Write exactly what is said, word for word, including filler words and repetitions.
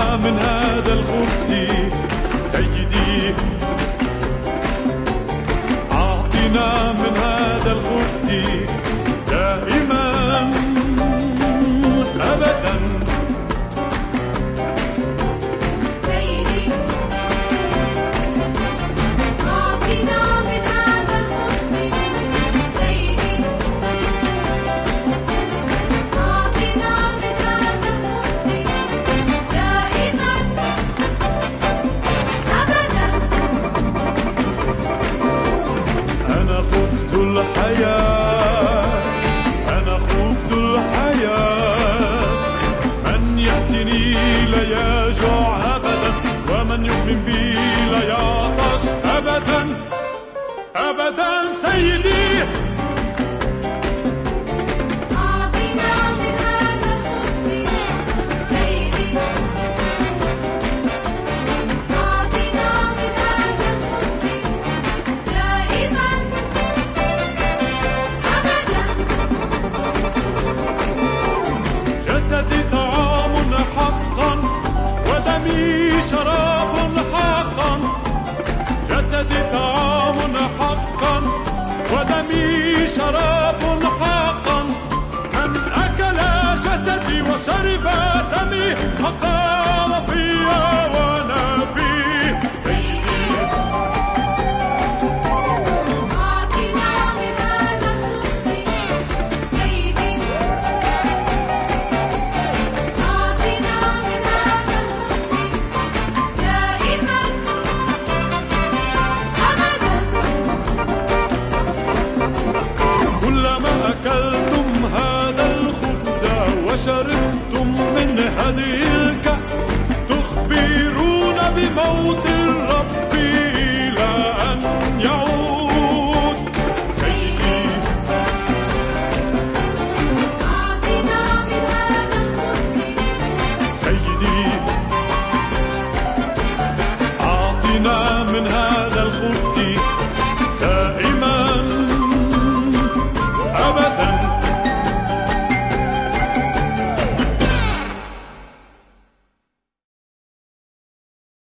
من هذا الخبز سيدي، أعطنا من هذا الخبز دائما أبدا. سيدي أعطنا من هذا الخبز، سيدي أعطنا من هذا الخبز دائما أبدا. أنا خبز الحياة، أنا خبز الحياة، من يأتيني لا يجوع أبدا، ومن يؤمن بي لا يعطش أبدا أبدا. سيدي أعطنا من هذا الخبز، سيدي أعطنا من هذا الخبز دائما أبدا. جسدي طعام حقا، ودمي شراب حقا. جسدي طعام حقا، ودمي شراب حقا. من أكل جسدي وشرب دمي أقام فيا وأنا فيه. سيدي أعطنا من هذا الخبز، سيدي أعطنا من هذا الخبز دائما أبدا. كلما أكلتم هذا الخبز وشربتم من هذه الكأس تخبرون بموت